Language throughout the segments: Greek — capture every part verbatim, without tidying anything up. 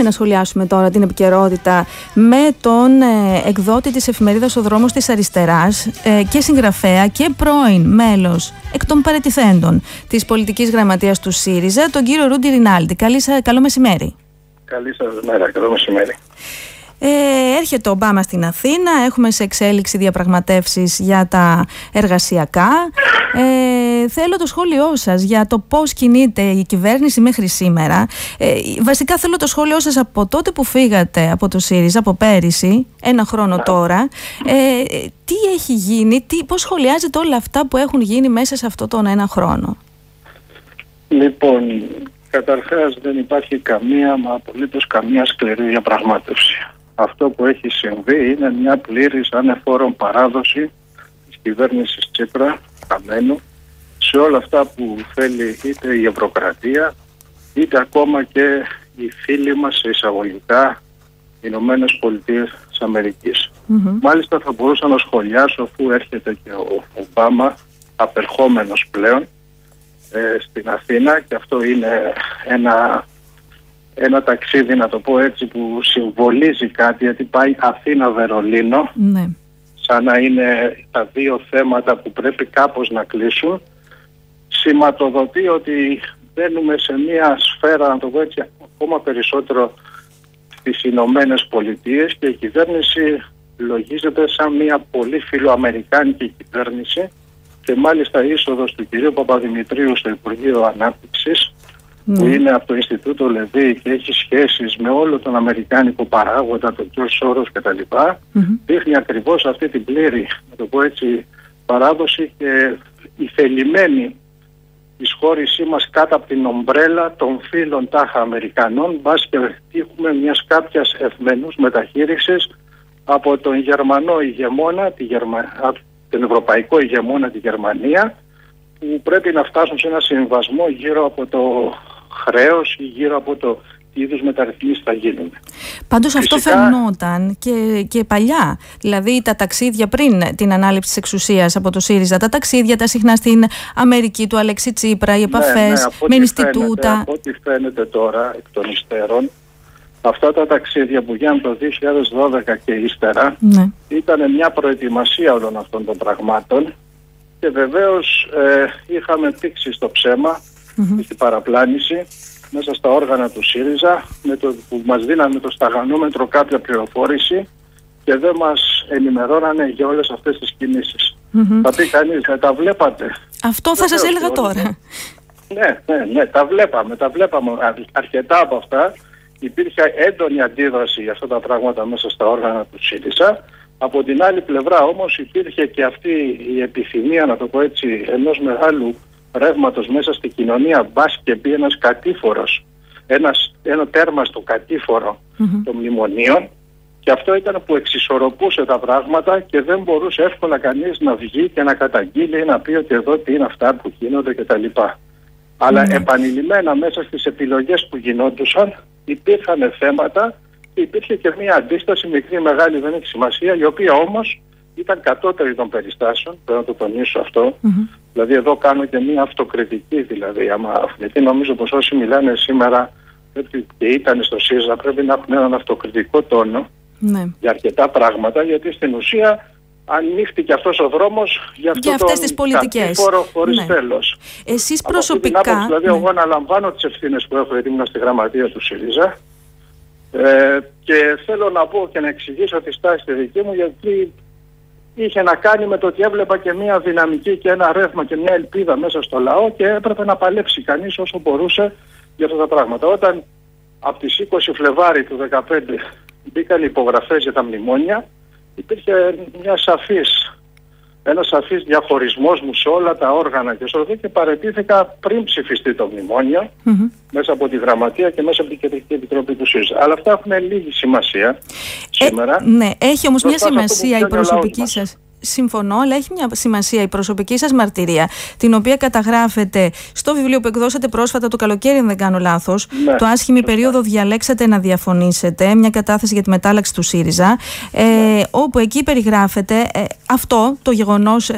Πάμε να σχολιάσουμε τώρα την επικαιρότητα με τον ε, εκδότη της εφημερίδας «Ο Δρόμος της Αριστεράς» ε, και συγγραφέα και πρώην μέλος εκ των παραιτηθέντων της πολιτικής γραμματείας του ΣΥΡΙΖΑ, τον κύριο Ρούντι Ρινάλντι. Καλό μεσημέρι. Καλή σας μέρα, καλό μεσημέρι. Ε, έρχεται ο Ομπάμα στην Αθήνα, έχουμε σε εξέλιξη διαπραγματεύσεις για τα εργασιακά. Ε, θέλω το σχόλιο σας για το πώς κινείται η κυβέρνηση μέχρι σήμερα. Ε, βασικά θέλω το σχόλιο σας από τότε που φύγατε από το ΣΥΡΙΖΑ, από πέρυσι, ένα χρόνο yeah. τώρα. Ε, τι έχει γίνει, τι, πώς σχολιάζετε όλα αυτά που έχουν γίνει μέσα σε αυτόν τον ένα χρόνο? Λοιπόν, καταρχάς δεν υπάρχει καμία, μα απολύτως καμία σκληρή διαπραγμάτευση. Αυτό που έχει συμβεί είναι μια πλήρης ανεφόρον παράδοση της κυβέρνησης Τσίπρα, Καμένου, σε όλα αυτά που θέλει είτε η Ευρωκρατία, είτε ακόμα και οι φίλοι μας σε εισαγωγικά Ηνωμένες Πολιτείες της Αμερικής. Mm-hmm. Μάλιστα θα μπορούσα να σχολιάσω, αφού έρχεται και ο Ομπάμα απερχόμενος πλέον ε, στην Αθήνα, και αυτό είναι ένα... ένα ταξίδι, να το πω έτσι, που συμβολίζει κάτι, γιατί πάει Αθήνα-Βερολίνο, ναι. σαν να είναι τα δύο θέματα που πρέπει κάπως να κλείσουν. Σηματοδοτεί ότι μπαίνουμε σε μια σφαίρα, να το πω έτσι, ακόμα περισσότερο στις Ηνωμένες Πολιτείες, και η κυβέρνηση λογίζεται σαν μια πολύ φιλοαμερικάνικη κυβέρνηση, και μάλιστα η είσοδος του κυρίου Παπαδημητρίου στο Υπουργείο Ανάπτυξης, Mm. που είναι από το Ινστιτούτο Λεβί και έχει σχέσεις με όλο τον αμερικάνικο παράγοντα, τον Τζορτζ Σόρος κτλ. Mm-hmm. Δείχνει ακριβώς αυτή την πλήρη, να το πω έτσι, παράδοση και η θελημένη εισχώρησή μας κάτω από την ομπρέλα των φίλων τάχα Αμερικανών, μπας και έχουμε μιας κάποιας ευμενούς μεταχείρισης από τον Γερμανό ηγεμόνα, τη Γερμα... τον Ευρωπαϊκό ηγεμόνα, τη Γερμανία, που πρέπει να φτάσουν σε ένα συμβασμό γύρω από το χρέος ή γύρω από το τι είδους μεταρρυθμίσεις θα γίνουν. Πάντως Φυσικά, αυτό φαινόταν και, και παλιά. Δηλαδή τα ταξίδια πριν την ανάληψη της εξουσίας από το ΣΥΡΙΖΑ, τα ταξίδια τα συχνά στην Αμερική του Αλέξη Τσίπρα, οι επαφές ναι, ναι, με Ινστιτούτα. Από ό,τι φαίνεται τώρα εκ των υστέρων, αυτά τα ταξίδια που γίνανε το δύο χιλιάδες δώδεκα και ύστερα, ναι. ήταν μια προετοιμασία όλων αυτών των πραγμάτων. Και βεβαίως ε, είχαμε πήξει στο ψέμα mm-hmm. και στην παραπλάνηση μέσα στα όργανα του ΣΥΡΙΖΑ, με το, που μας δίνανε το σταγανόμετρο κάποια πληροφόρηση και δεν μας ενημερώνανε για όλες αυτές τις κινήσεις. Mm-hmm. Θα πει κανείς, ε, τα βλέπατε? Αυτό θα σας έλεγα τώρα. Ναι, ναι, ναι, τα βλέπαμε, τα βλέπαμε αρκετά από αυτά. Υπήρχε έντονη αντίδραση για αυτά τα πράγματα μέσα στα όργανα του ΣΥΡΙΖΑ. Από την άλλη πλευρά όμως υπήρχε και αυτή η επιθυμία, να το πω έτσι, ενός μεγάλου ρεύματος μέσα στη κοινωνία, μπας και μπει ένας κατήφορος, ένας, ένα τέρμα στο κατήφορο mm-hmm. των μνημονίων, και αυτό ήταν που εξισορροπούσε τα πράγματα και δεν μπορούσε εύκολα κανείς να βγει και να καταγγείλει ή να πει ότι εδώ τι είναι αυτά που γίνονται κτλ. Αλλά mm-hmm. επανειλημμένα μέσα στις επιλογές που γινόντουσαν υπήρχαν θέματα. Υπήρχε και μια αντίσταση, μικρή μεγάλη δεν έχει σημασία, η οποία όμως ήταν κατώτερη των περιστάσεων, πρέπει να το τονίσω αυτό. Mm-hmm. Δηλαδή εδώ κάνω και μια αυτοκριτική, δηλαδή, άμα, γιατί νομίζω πως όσοι μιλάνε σήμερα πρέπει, και ήταν στο ΣΥΡΙΖΑ, πρέπει να έχουν έναν αυτοκριτικό τόνο mm-hmm. για αρκετά πράγματα, γιατί στην ουσία ανοίχτηκε αυτός ο δρόμος για, αυτό για αυτές τις πολιτικές. Κατήφορο χωρίς ναι. τέλος. Εσείς προσωπικά... Από την άποψη, δηλαδή, ναι. εγώ αναλαμβάνω τις ευθύνες που έχω, γιατί ήμουν στη γραμματεία του ΣΥΡΙΖΑ. Ε, και θέλω να πω και να εξηγήσω τη στάση τη δική μου, γιατί είχε να κάνει με το ότι έβλεπα και μια δυναμική και ένα ρεύμα και μια ελπίδα μέσα στο λαό, και έπρεπε να παλέψει κανείς όσο μπορούσε για αυτά τα πράγματα. Όταν από τις είκοσι Φλεβάρι του δύο χιλιάδες δεκαπέντε μπήκαν υπογραφές για τα μνημόνια, υπήρχε μια σαφής, ένας σαφής διαχωρισμός μου σε όλα τα όργανα και στο και παραιτήθηκα πριν ψηφιστεί το μνημόνιο mm-hmm. μέσα από τη Γραμματεία και μέσα από την Κεντρική Επιτροπή του ΣΥΡΙΖΑ. Αλλά αυτά έχουν λίγη σημασία σήμερα. Ε, ναι, έχει όμως μια σημασία η προσωπική σας. Συμφωνώ, αλλά έχει μια σημασία η προσωπική σας μαρτυρία, την οποία καταγράφετε στο βιβλίο που εκδώσατε πρόσφατα το καλοκαίρι, αν δεν κάνω λάθος. Ναι, το άσχημη ναι. περίοδο διαλέξατε να διαφωνήσετε, μια κατάθεση για τη μετάλλαξη του ΣΥΡΙΖΑ, ε, ναι. όπου εκεί περιγράφεται ε, αυτό το γεγονός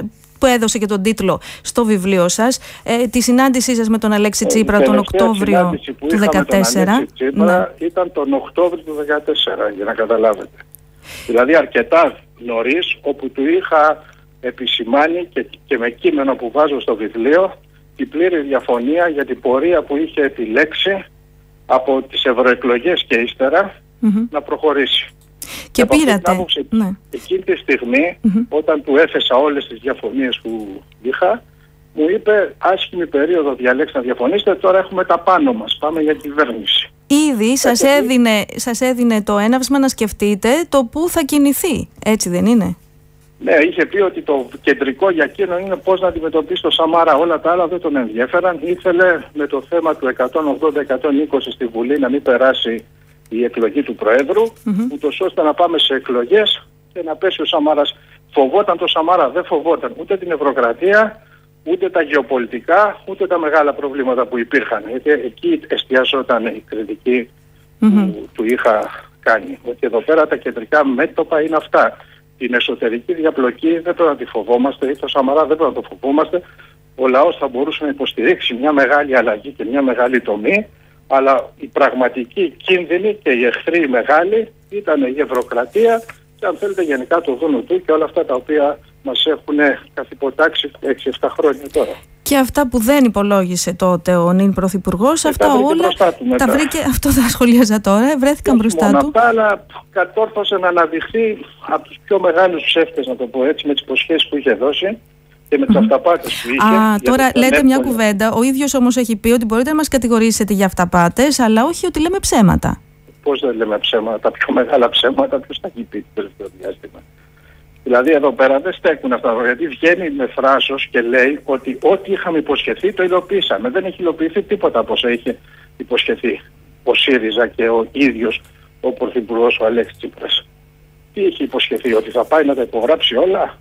που έδωσε και τον τίτλο στο βιβλίο σας, ε, τη συνάντησή σας με τον Αλέξη Τσίπρα τον Οκτώβριο του δύο χιλιάδες δεκατέσσερα. Ναι. Ήταν τον Οκτώβριο του δύο χιλιάδες δεκατέσσερα, για να καταλάβετε. Δηλαδή αρκετά νωρίς, όπου του είχα επισημάνει και, και με κείμενο που βάζω στο βιβλίο την πλήρη διαφωνία για την πορεία που είχε επιλέξει από τις ευρωεκλογές και ύστερα mm-hmm. να προχωρήσει. Και, και πήρατε. Άποψη, ναι. Εκείνη τη στιγμή, mm-hmm. όταν του έθεσα όλες τις διαφωνίες που είχα, μου είπε άσχημη περίοδο διαλέξτε να διαφωνήσετε, τώρα έχουμε τα πάνω μας, πάμε για κυβέρνηση. Ήδη σας έδινε, σας έδινε το έναυσμα να σκεφτείτε το πού θα κινηθεί, έτσι δεν είναι? Ναι, είχε πει ότι το κεντρικό για εκείνο είναι πώς να αντιμετωπίσει το Σαμαρά. Όλα τα άλλα δεν τον ενδιαφέραν. Ήθελε με το θέμα του εκατόν ογδόντα εκατόν είκοσι στη Βουλή να μην περάσει η εκλογή του Προέδρου, mm-hmm. ούτως ώστε να πάμε σε εκλογές και να πέσει ο Σαμαράς. Φοβόταν το Σαμαρά, δεν φοβόταν ούτε την ευρωκρατία, ούτε τα γεωπολιτικά, ούτε τα μεγάλα προβλήματα που υπήρχαν. Γιατί εκεί εστιαζόταν η κριτική mm-hmm. που του είχα κάνει. Ότι εδώ πέρα τα κεντρικά μέτωπα είναι αυτά. Την εσωτερική διαπλοκή δεν πρέπει να τη φοβόμαστε, ή το Σαμαρά δεν πρέπει να το φοβόμαστε. Ο λαός θα μπορούσε να υποστηρίξει μια μεγάλη αλλαγή και μια μεγάλη τομή, αλλά η πραγματική κίνδυνη και οι εχθροί μεγάλοι ήταν η ευρωκρατία και αν θέλετε γενικά το δούνο του και όλα αυτά τα οποία μας έχουν καθυποτάξει έξι εφτά χρόνια τώρα. Και αυτά που δεν υπολόγισε τότε ο νυν πρωθυπουργός, αυτά τα όλα τα βρήκε, αυτό θα σχολίαζα τώρα, βρέθηκαν μπροστά του. Αυτά, αλλά κατόρθωσε να αναδειχθεί από τους πιο μεγάλους ψεύτες, να το πω έτσι, με τις υποσχέσεις που είχε δώσει και με τις mm-hmm. αυταπάτες που είχε. Α, τώρα λέτε μια κουβέντα, ο ίδιος όμως έχει πει ότι μπορείτε να μας κατηγορήσετε για αυταπάτες, αλλά όχι ότι λέμε ψέματα. Πώς δεν λέμε ψέματα, τα πιο μεγάλα ψέματα, ποιος θα έχει πει το τελευταίο διάστημα? Δηλαδή εδώ πέρα δεν στέκουν αυτά, γιατί βγαίνει με θράσος και λέει ότι ό,τι είχαμε υποσχεθεί το υλοποιήσαμε. Δεν έχει υλοποιηθεί τίποτα από όσα είχε υποσχεθεί ο ΣΥΡΙΖΑ και ο ίδιος ο Πρωθυπουργός ο Αλέξης Τσίπρας. Τι είχε υποσχεθεί, ότι θα πάει να τα υπογράψει όλα?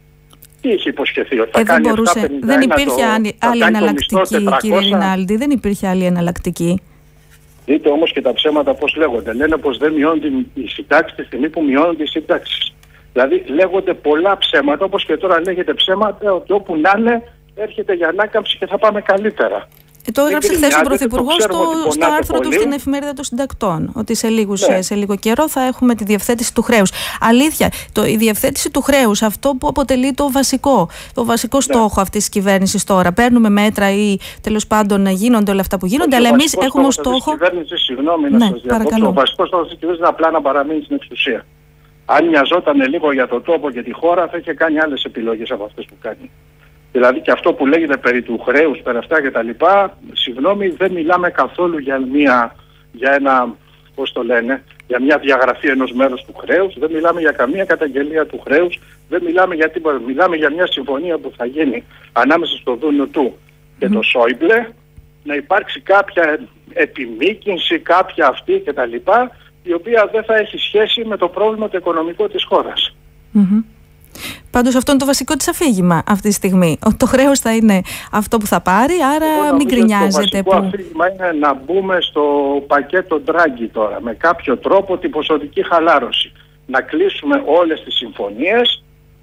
Τι είχε υποσχεθεί, ότι θα ε, κάνει δεν μπορούσε, επτακόσια πενήντα ένα, δεν υπήρχε το, άλλη, άλλη εναλλακτική, κύριε Ρινάλντι, δεν υπήρχε άλλη εναλλακτική. Δείτε όμως και τα ψέματα πώς λέγονται. Λένε πως δεν μειώνονται οι συντάξεις τη στιγμή που μειώνονται οι συντάξεις. Δηλαδή λέγονται πολλά ψέματα, όπως και τώρα λέγεται ψέματα ότι όπου να είναι έρχεται για ανάκαμψη και θα πάμε καλύτερα. Ε, το έγραψε χθες ο Πρωθυπουργός στο, στο άρθρο πολύ. του στην Εφημερίδα των Συντακτών, ότι σε, λίγους, ναι. σε λίγο καιρό θα έχουμε τη διευθέτηση του χρέους. Αλήθεια, το, η διευθέτηση του χρέους, αυτό που αποτελεί το βασικό, το βασικό στόχο ναι. αυτής της κυβέρνησης τώρα. Παίρνουμε μέτρα ή τέλος πάντων γίνονται όλα αυτά που γίνονται, αλλά εμείς έχουμε στόχο. Συγγνώμη να σας διακόψω. Ο βασικός στόχος της κυβέρνησης είναι απλά να παραμείνει στην εξουσία. Αν μοιαζόταν λίγο για το τόπο και τη χώρα, θα είχε κάνει άλλες επιλογές από αυτές που κάνει. Δηλαδή και αυτό που λέγεται περί του χρέους, περί αυτά και τα λοιπά, συγγνώμη, δεν μιλάμε καθόλου για, μια, για ένα, πώς το λένε, για μια διαγραφή ενός μέρους του χρέους, δεν μιλάμε για καμία καταγγελία του χρέους, δεν μιλάμε για τίποτα. Μιλάμε για μια συμφωνία που θα γίνει ανάμεσα στο Δούνο του και mm. το Σόιμπλε, να υπάρξει κάποια επιμήκυνση, κάποια αυτή και τα λοιπά, η οποία δεν θα έχει σχέση με το πρόβλημα το οικονομικό της χώρας. Mm-hmm. Πάντως αυτό είναι το βασικό της αφήγημα αυτή τη στιγμή. Το χρέος θα είναι αυτό που θα πάρει, άρα Εγώ μην γκρινιάζετε. Το βασικό που... αφήγημα είναι να μπούμε στο πακέτο Ντράγκη τώρα, με κάποιο τρόπο την ποσοτική χαλάρωση. Να κλείσουμε όλες τις συμφωνίες,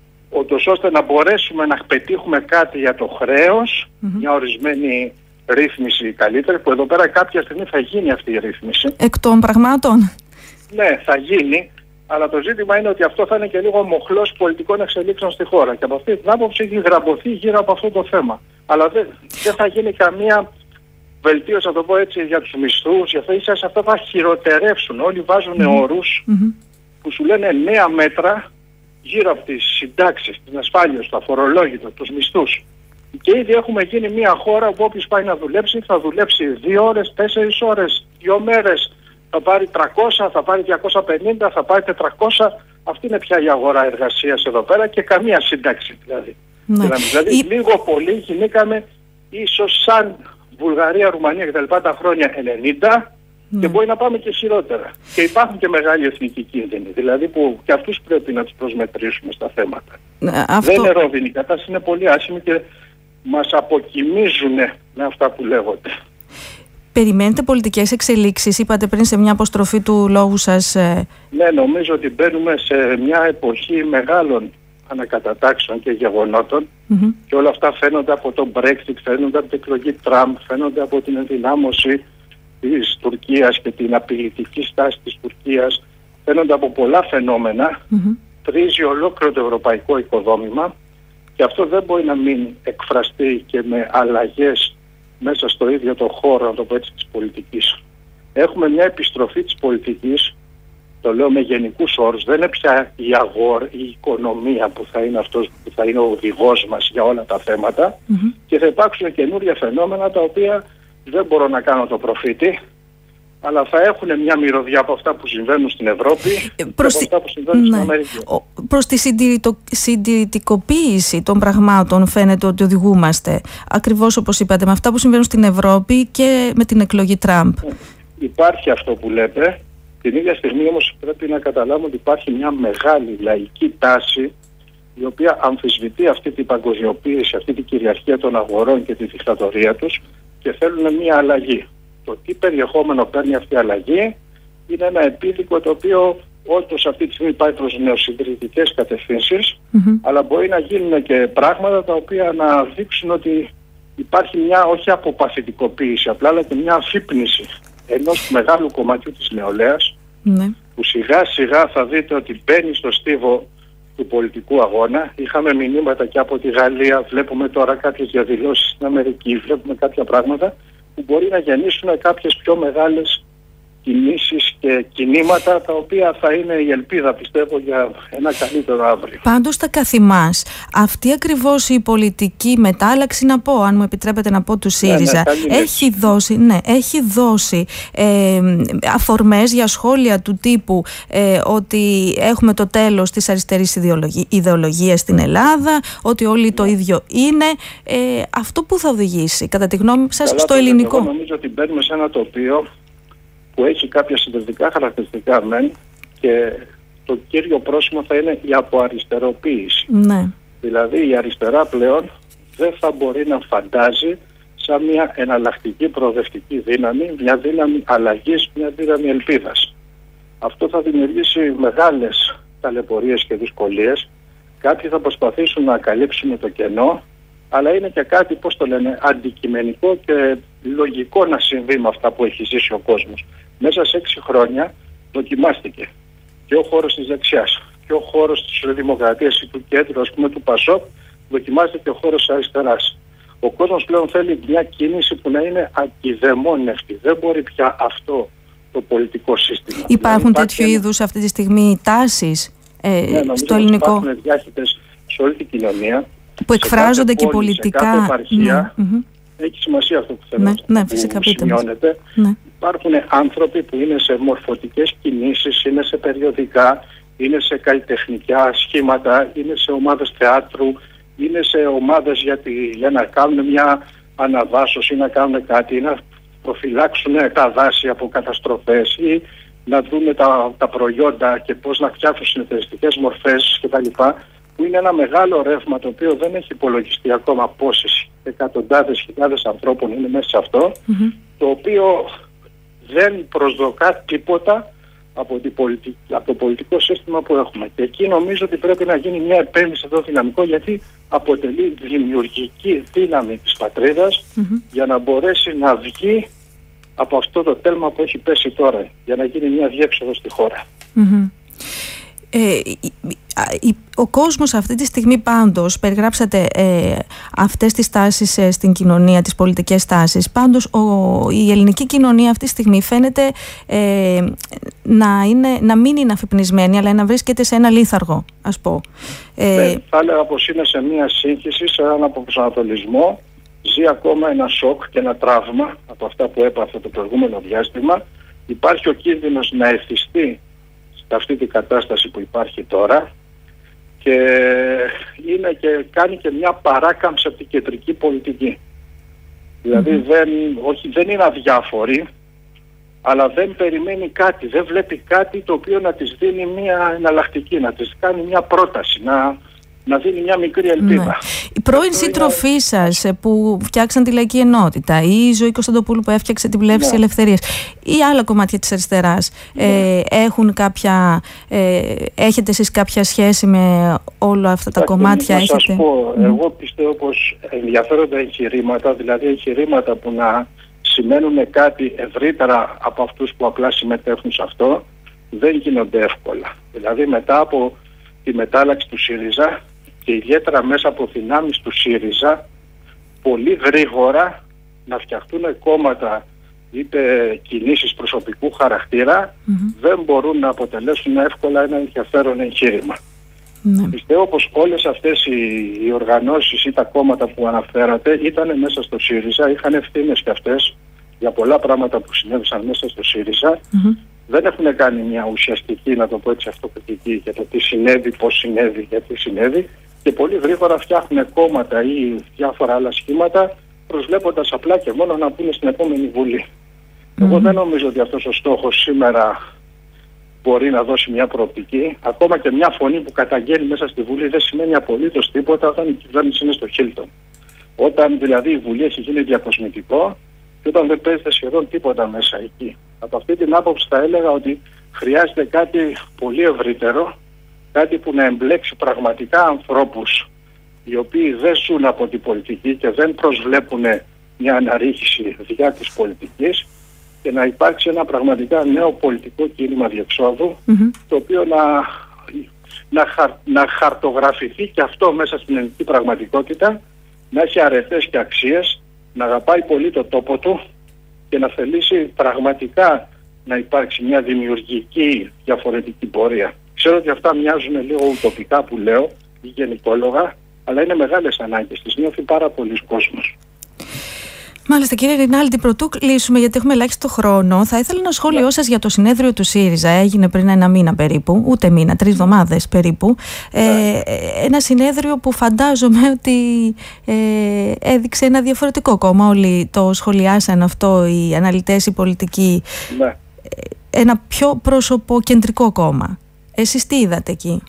ώστε να μπορέσουμε να πετύχουμε κάτι για το χρέος, mm-hmm. μια ορισμένη ρύθμιση καλύτερη, που εδώ πέρα κάποια στιγμή θα γίνει αυτή η ρύθμιση. Εκ των πραγμάτων. Ναι, θα γίνει, αλλά το ζήτημα είναι ότι αυτό θα είναι και λίγο μοχλός πολιτικών εξελίξεων στη χώρα. Και από αυτή την άποψη έχει γραμμωθεί γύρω από αυτό το θέμα. Αλλά δεν, δεν θα γίνει καμία βελτίωση, να το πω έτσι, για τους μισθούς, για αυτό, ίσως αυτά θα χειροτερεύσουν. Όλοι βάζουν mm-hmm. όρους mm-hmm. που σου λένε νέα μέτρα γύρω από τις συντάξεις, την ασφάλεια, το αφορολόγητο, τους μισθούς. Και ήδη έχουμε γίνει μια χώρα που όποιος πάει να δουλέψει θα δουλέψει δύο ώρες, τέσσερις ώρες, δύο μέρες. Θα πάρει τριακόσια, θα πάρει διακόσια πενήντα, θα πάρει τετρακόσια. Αυτή είναι πια η αγορά εργασίας εδώ πέρα και καμία σύνταξη δηλαδή. Ναι. Δηλαδή η... λίγο πολύ γινήκαμε ίσως σαν Βουλγαρία, Ρουμανία κτλ. Τα χρόνια ενενήντα ναι. και μπορεί να πάμε και χειρότερα. Και υπάρχουν και μεγάλοι εθνικοί κίνδυνοι, δηλαδή που και αυτούς πρέπει να τους προσμετρήσουμε στα θέματα. Ναι, αυτό... Δεν είναι ρόβινη, η κατάσταση είναι πολύ άσχημη και μας αποκοιμίζουν με αυτά που λέγονται. Περιμένετε πολιτικές εξελίξεις, είπατε πριν σε μια αποστροφή του λόγου σας. Ε... Ναι, νομίζω ότι μπαίνουμε σε μια εποχή μεγάλων ανακατατάξεων και γεγονότων mm-hmm. και όλα αυτά φαίνονται από το Brexit, φαίνονται από την εκλογή Τραμπ, φαίνονται από την ενδυνάμωση της Τουρκίας και την απειλητική στάση της Τουρκίας, φαίνονται από πολλά φαινόμενα, mm-hmm. τρίζει ολόκληρο το ευρωπαϊκό οικοδόμημα και αυτό δεν μπορεί να μην εκφραστεί και με αλλαγές μέσα στο ίδιο το χώρο, να το πω έτσι, της πολιτικής. Έχουμε μια επιστροφή της πολιτικής, το λέω με γενικούς όρους, δεν είναι πια η αγορά, η οικονομία που θα είναι αυτός που θα είναι ο οδηγός μας για όλα τα θέματα mm-hmm. και θα υπάρξουν καινούργια φαινόμενα τα οποία δεν μπορώ να κάνω το προφήτη, αλλά θα έχουν μια μυρωδιά από αυτά που συμβαίνουν στην Ευρώπη και από τη... αυτά που συμβαίνουν ναι. στην Αμερική. Προς τη συντηρητο... συντηρητικοποίηση των πραγμάτων φαίνεται ότι οδηγούμαστε, ακριβώς όπως είπατε, με αυτά που συμβαίνουν στην Ευρώπη και με την εκλογή Τραμπ. Υπάρχει αυτό που λέτε. Την ίδια στιγμή όμως πρέπει να καταλάβουμε ότι υπάρχει μια μεγάλη λαϊκή τάση η οποία αμφισβητεί αυτή την παγκοσμιοποίηση, αυτή την κυριαρχία των αγορών και τη δικτατορία τους και θέλουν μια αλλαγή. Το τι περιεχόμενο παίρνει αυτή η αλλαγή είναι ένα επίδικο το οποίο όντως αυτή τη στιγμή πάει προς νεοσυντηρητικές κατευθύνσεις, mm-hmm. αλλά μπορεί να γίνουν και πράγματα τα οποία να δείξουν ότι υπάρχει μια όχι αποπαθητικοποίηση απλά, αλλά και μια αφύπνιση ενός μεγάλου κομματιού της νεολαίας, ναι. που σιγά σιγά θα δείτε ότι μπαίνει στο στίβο του πολιτικού αγώνα. Είχαμε μηνύματα και από τη Γαλλία, βλέπουμε τώρα κάποιες διαδηλώσεις στην Αμερική, βλέπουμε κάποια πράγματα που μπορεί να γεννήσουν κάποιες πιο μεγάλες κινήσεις και κινήματα τα οποία θα είναι η ελπίδα, πιστεύω, για ένα καλύτερο αύριο. Πάντως τα καθημάς, αυτή ακριβώς η πολιτική μετάλλαξη, να πω, αν μου επιτρέπετε να πω, του ΣΥΡΙΖΑ, ναι, ναι, έχει δώσει, ναι, έχει δώσει ε, αφορμές για σχόλια του τύπου ε, ότι έχουμε το τέλος της αριστερής ιδεολογίας στην Ελλάδα, ότι όλοι το ίδιο είναι. Ε, αυτό που θα οδηγήσει, κατά τη γνώμη σας, Καλά, στο ελληνικό? Εγώ νομίζω ότι μπαίνουμε σε ένα τοπίο που έχει κάποια συντηρητικά χαρακτηριστικά μεν και το κύριο πρόσημο θα είναι η αποαριστεροποίηση. Ναι. Δηλαδή η αριστερά πλέον δεν θα μπορεί να φαντάζει σαν μια εναλλακτική προοδευτική δύναμη, μια δύναμη αλλαγής, μια δύναμη ελπίδας. Αυτό θα δημιουργήσει μεγάλες ταλαιπωρίες και δυσκολίες. Κάποιοι θα προσπαθήσουν να καλύψουν το κενό, αλλά είναι και κάτι, πώς το λένε, αντικειμενικό και λογικό να συμβεί με αυτά που έχει ζήσει ο κόσμος. Μέσα σε έξι χρόνια δοκιμάστηκε και ο χώρος της δεξιάς και ο χώρος της δημοκρατίας ή του κέντρου, ας πούμε, του Πασόκ, δοκιμάστηκε και ο χώρος της αριστεράς. Ο κόσμος πλέον θέλει μια κίνηση που να είναι ακιδαιμόνευτη. Δεν μπορεί πια αυτό το πολιτικό σύστημα. Υπάρχουν δηλαδή, τέτοιου ένα... είδους αυτή τη στιγμή τάσεις ε, ναι, στο ελληνικό? Υπάρχουν διάχυτες σε όλη την κοινωνία. Που εκφράζονται και πόλη, πολιτικά. Σε κάθε επαρχία, ναι, έχει σημασία αυτό που θέλω ναι, να ναι, φυσικά, που σημειώνεται. Ναι. Υπάρχουν άνθρωποι που είναι σε μορφωτικές κινήσεις, είναι σε περιοδικά, είναι σε καλλιτεχνικά σχήματα, είναι σε ομάδες θεάτρου, είναι σε ομάδες για, τη, για να κάνουν μια αναδάσωση, να κάνουν κάτι, να προφυλάξουν τα δάση από καταστροφές ή να δουν τα, τα προϊόντα και πώς να φτιάξουν συνεταιριστικές μορφές κτλ. Που είναι ένα μεγάλο ρεύμα το οποίο δεν έχει υπολογιστεί ακόμα πόσες εκατοντάδες χιλιάδες ανθρώπων είναι μέσα σε αυτό, mm-hmm. το οποίο δεν προσδοκά τίποτα από, την πολιτική, από το πολιτικό σύστημα που έχουμε. Και εκεί νομίζω ότι πρέπει να γίνει μια επένδυση εδώ δυναμικό, γιατί αποτελεί δημιουργική δύναμη της πατρίδας mm-hmm. για να μπορέσει να βγει από αυτό το τέλμα που έχει πέσει τώρα, για να γίνει μια διέξοδο στη χώρα. Mm-hmm. Ε, ο κόσμος αυτή τη στιγμή, πάντως, περιγράψατε ε, αυτές τις τάσεις ε, στην κοινωνία, τις πολιτικές τάσεις. Πάντως ο, η ελληνική κοινωνία αυτή τη στιγμή φαίνεται ε, να, είναι, να μην είναι αφυπνισμένη, αλλά να βρίσκεται σε ένα λίθαργο, ας πω. Ε, ναι, θα έλεγα πως είναι σε μια σύγχυση, σε έναν αποπροσανατολισμό. Ζει ακόμα ένα σοκ και ένα τραύμα από αυτά που έπαθε το προηγούμενο διάστημα. Υπάρχει ο κίνδυνος να εθιστεί σε αυτή την κατάσταση που υπάρχει τώρα και, είναι και κάνει και μια παράκαμψη από την κεντρική πολιτική. Δηλαδή mm-hmm. δεν, όχι, δεν είναι αδιάφορη, αλλά δεν περιμένει κάτι, δεν βλέπει κάτι το οποίο να της δίνει μια εναλλακτική, να της κάνει μια πρόταση, να, να δίνει μια μικρή ελπίδα. Ναι. Οι πρώην σύντροφοί σας που φτιάξαν τη Λαϊκή Ενότητα, ή η Ζωή Κωνσταντοπούλου που έφτιαξε την Πλεύση ναι. Ελευθερίας, ή άλλα κομμάτια της αριστεράς, ναι. ε, έχουν κάποια, ε, έχετε εσείς κάποια σχέση με όλα αυτά τα Άχι, κομμάτια? Να σας έχετε... πω, mm. εγώ πιστεύω πως ενδιαφέροντα εγχειρήματα, δηλαδή εγχειρήματα που να σημαίνουν κάτι ευρύτερα από αυτούς που απλά συμμετέχουν σε αυτό, δεν γίνονται εύκολα. Δηλαδή μετά από τη μετάλλαξη του ΣΥΡΙΖΑ και ιδιαίτερα μέσα από δυνάμεις του ΣΥΡΙΖΑ, πολύ γρήγορα να φτιαχτούν κόμματα είτε κινήσεις προσωπικού χαρακτήρα, mm-hmm. δεν μπορούν να αποτελέσουν εύκολα ένα ενδιαφέρον εγχείρημα. Mm-hmm. Πιστεύω πως όλες αυτές οι, οι οργανώσεις ή τα κόμματα που αναφέρατε ήταν μέσα στο ΣΥΡΙΖΑ, είχαν ευθύνες και αυτές για πολλά πράγματα που συνέβησαν μέσα στο ΣΥΡΙΖΑ. Mm-hmm. Δεν έχουν κάνει μια ουσιαστική, να το πω έτσι, αυτοκριτική για το τι συνέβη, πώς συνέβη, γιατί συνέβη, και πολύ γρήγορα φτιάχνουν κόμματα ή διάφορα άλλα σχήματα, προσβλέποντας απλά και μόνο να πούνε στην επόμενη Βουλή. Mm-hmm. Εγώ δεν νομίζω ότι αυτός ο στόχος σήμερα μπορεί να δώσει μια προοπτική. Ακόμα και μια φωνή που καταγγέλει μέσα στη Βουλή δεν σημαίνει απολύτως τίποτα όταν η κυβέρνηση είναι στο Χίλτον. Όταν δηλαδή η Βουλή έχει γίνει διακοσμητικό και όταν δεν παίζεται σχεδόν τίποτα μέσα εκεί. Από αυτή την άποψη θα έλεγα ότι χρειάζεται κάτι πολύ ευρύτερο, κάτι που να εμπλέξει πραγματικά ανθρώπους οι οποίοι δεν ζουν από την πολιτική και δεν προσβλέπουν μια αναρρίχηση διά της πολιτικής, και να υπάρξει ένα πραγματικά νέο πολιτικό κίνημα διεξόδου, mm-hmm. το οποίο να, να, χαρ, να χαρτογραφηθεί και αυτό μέσα στην ελληνική πραγματικότητα, να έχει αρετές και αξίες, να αγαπάει πολύ το τόπο του και να θελήσει πραγματικά να υπάρξει μια δημιουργική διαφορετική πορεία. Ξέρω ότι αυτά μοιάζουν λίγο ουτοπικά που λέω ή γενικόλογα, αλλά είναι μεγάλες ανάγκες, τις νιώθει πάρα πολλοί κόσμος. Μάλιστα, κύριε Ρινάλντι, πρωτού κλείσουμε, γιατί έχουμε ελάχιστο χρόνο, θα ήθελα ένα σχόλιο σας για το συνέδριο του ΣΥΡΙΖΑ. Έγινε πριν ένα μήνα περίπου, ούτε μήνα, τρεις εβδομάδες περίπου. Ε, ένα συνέδριο που φαντάζομαι ότι ε, έδειξε ένα διαφορετικό κόμμα. Όλοι το σχολιάσαν αυτό, οι αναλυτές, οι πολιτικοί. Ναι. Ένα πιο προσωποκεντρικό κόμμα. Εσείς τι είδατε εκεί?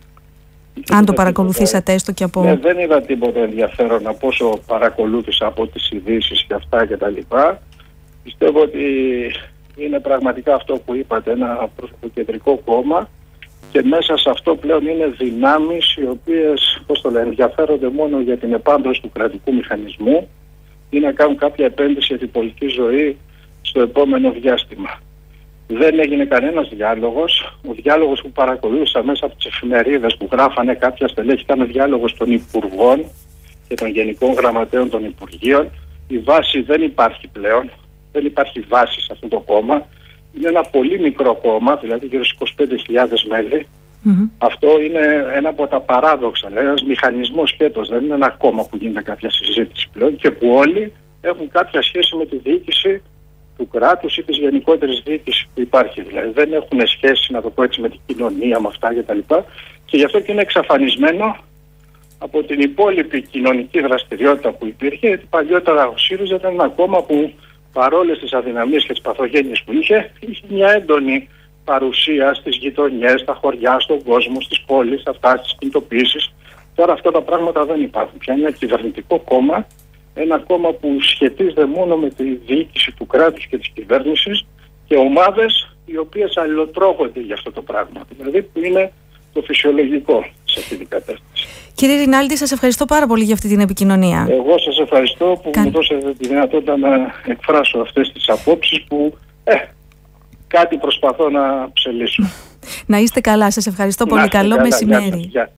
Αν το παρακολουθήσατε έστω και από... Ναι, δεν είδα τίποτα ενδιαφέρον από όσο παρακολούθησα από τις ειδήσεις και αυτά και τα λοιπά. Πιστεύω ότι είναι πραγματικά αυτό που είπατε, ένα προσωποκεντρικό κόμμα, και μέσα σε αυτό πλέον είναι δυνάμεις οι οποίες, πώς το λένε, ενδιαφέρονται μόνο για την επάντρωση του κρατικού μηχανισμού ή να κάνουν κάποια επένδυση για την πολιτική ζωή στο επόμενο διάστημα. Δεν έγινε κανένας διάλογος. Ο διάλογος που παρακολούθησα μέσα από τις εφημερίδες που γράφανε κάποια στελέχη ήταν ο διάλογος των Υπουργών και των Γενικών Γραμματέων των Υπουργείων. Η βάση δεν υπάρχει πλέον. Δεν υπάρχει βάση σε αυτό το κόμμα. Είναι ένα πολύ μικρό κόμμα, δηλαδή γύρω στις είκοσι πέντε χιλιάδες μέλη. Mm-hmm. Αυτό είναι ένα από τα παράδοξα. Δηλαδή ένας μηχανισμός σκέτος. Δεν είναι ένα κόμμα που γίνεται κάποια συζήτηση πλέον και που όλοι έχουν κάποια σχέση με τη διοίκηση του κράτους ή της γενικότερης διοίκησης που υπάρχει. Δηλαδή δεν έχουν σχέση, να το πω έτσι, με την κοινωνία, με αυτά κτλ. Και, και γι' αυτό και είναι εξαφανισμένο από την υπόλοιπη κοινωνική δραστηριότητα που υπήρχε, γιατί παλιότερα ο ΣΥΡΙΖΑ ήταν ένα κόμμα που παρόλες τις αδυναμίες και τις παθογένειες που είχε, είχε μια έντονη παρουσία στις γειτονιές, στα χωριά, στον κόσμο, στις πόλεις, αυτά, στις κινητοποιήσεις. Τώρα αυτά τα πράγματα δεν υπάρχουν. Πια είναι ένα κυβερνητικό κόμμα, ένα κόμμα που σχετίζεται μόνο με τη διοίκηση του κράτους και της κυβέρνησης και ομάδες οι οποίες αλληλοτρώγονται για αυτό το πράγμα. Δηλαδή που είναι το φυσιολογικό σε αυτή την κατάσταση. Κύριε Ρινάλντι, σας ευχαριστώ πάρα πολύ για αυτή την επικοινωνία. Εγώ σας ευχαριστώ που Κα... μου δώσατε τη δυνατότητα να εκφράσω αυτές τις απόψεις που ε, κάτι προσπαθώ να ψελίσω. Να είστε καλά, σας ευχαριστώ πολύ. Καλό μεσημέρι.